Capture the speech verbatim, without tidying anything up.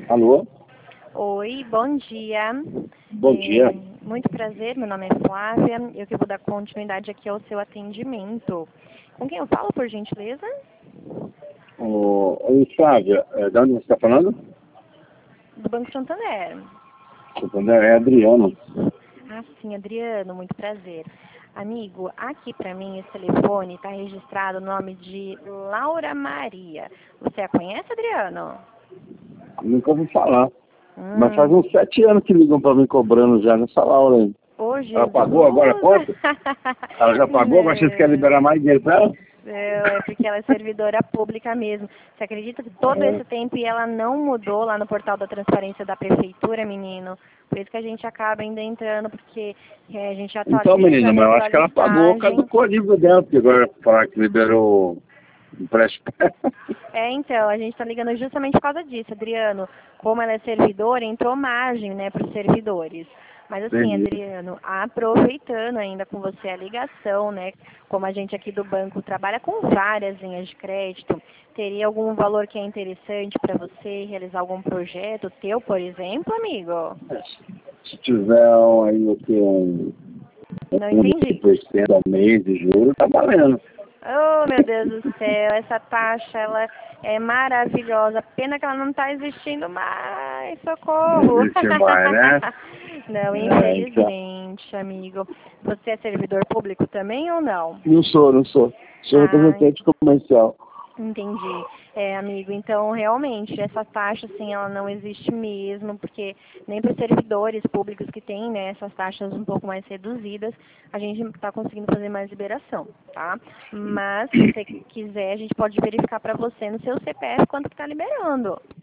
Alô? Oi, bom dia. Bom É, dia. muito prazer, meu nome é Flávia. Eu que vou dar continuidade aqui ao seu atendimento. Com quem eu falo, por gentileza? Ô, Oi, Flávia, é, de onde você está falando? Do Banco Santander. Santander, é Adriano. Ah, sim, Adriano, muito prazer. Amigo, aqui para mim esse telefone está registrado o nome de Laura Maria. Você a conhece, Adriano? Nunca ouvi falar. Mas faz Hum, uns sete anos que ligam para mim cobrando já nessa Laura aí. ô Ela Jesus! pagou agora a conta? Ela já pagou, mas vocês querem Não. liberar mais dinheiro para ela? Não, é porque ela é servidora pública mesmo. Você acredita que todo É. esse tempo e ela não mudou lá no portal da transparência da prefeitura, menino? Por isso que a gente acaba ainda entrando, porque é, a gente Então, atualiza, menina, né, mas eu acho que ela pagou, atualizagem. caducou a dívida dela, porque agora falar que liberou o empréstimo. É, então, a gente está ligando justamente por causa disso, Adriano. Como ela é servidora, entrou margem, né, para os servidores. Mas assim, Entendi. Adriano, aproveitando ainda com você a ligação, né? Como a gente aqui do banco trabalha com várias linhas de crédito, teria algum valor que é interessante para você realizar algum projeto teu, por exemplo, amigo? Se tiver um, aí o que, um, Não um entendi. por cento ao mês de juros, tá valendo. Oh, meu Deus do céu, essa taxa, ela é maravilhosa. Pena que ela não está existindo mais, Não socorro. existe mais, né? Não, É, então. infelizmente, amigo. Você é servidor público também ou não? Não sou, não sou. Sou Ah, representante comercial. entendi. É, amigo, então realmente essa taxa assim, ela não existe mesmo, porque nem para os servidores públicos que têm, né, essas taxas um pouco mais reduzidas, a gente está conseguindo fazer mais liberação, tá? Mas se você quiser, a gente pode verificar para você no seu C P F quanto que está liberando.